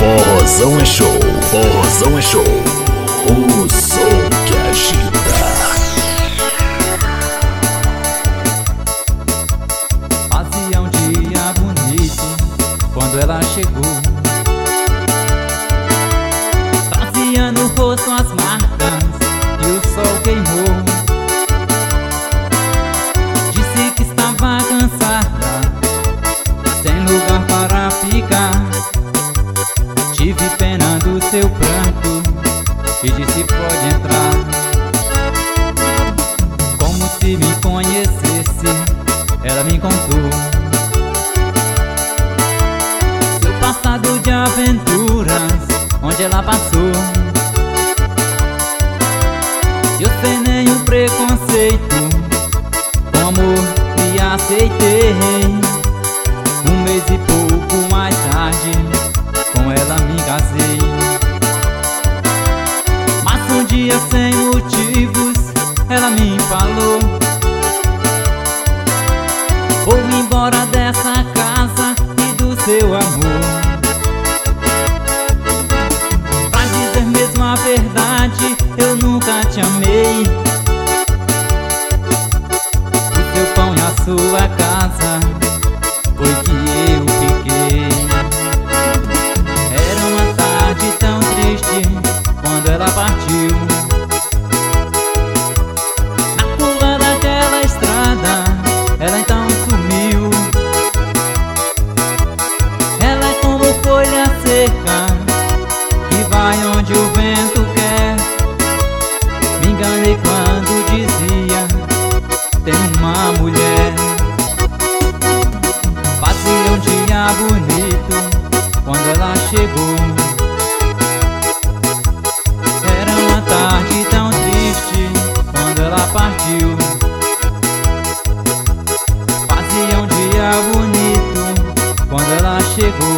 Forrozão é show, forrozão é show. O som que agita. Fazia um dia bonito quando ela chegou. Trazia no rosto as marcas e o sol queimou. Disse que estava cansada, sem lugar para ficar. Tive pena do seu pranto e disse pode entrar. Como se me conhecesse, ela me contou seu passado de aventuras, onde ela passou. Eu sem nenhum preconceito, com amor me aceitei. Um mês e pouco mais tarde, com ela me casei. Mas um dia sem motivos, ela me falou: vou embora dessa casa e do seu amor. Pra dizer mesmo a verdade, eu nunca te amei. O seu pão e a sua casa foi que eu fiquei. Era uma tarde tão triste quando ela partiu. Na curva daquela estrada, ela então sumiu. Ela é como folha seca que vai onde o vento quer. Me enganei quando dizia tem uma mulher. Fazia um dia bonito quando ela chegou. Era uma tarde tão triste quando ela partiu. Fazia um dia bonito quando ela chegou.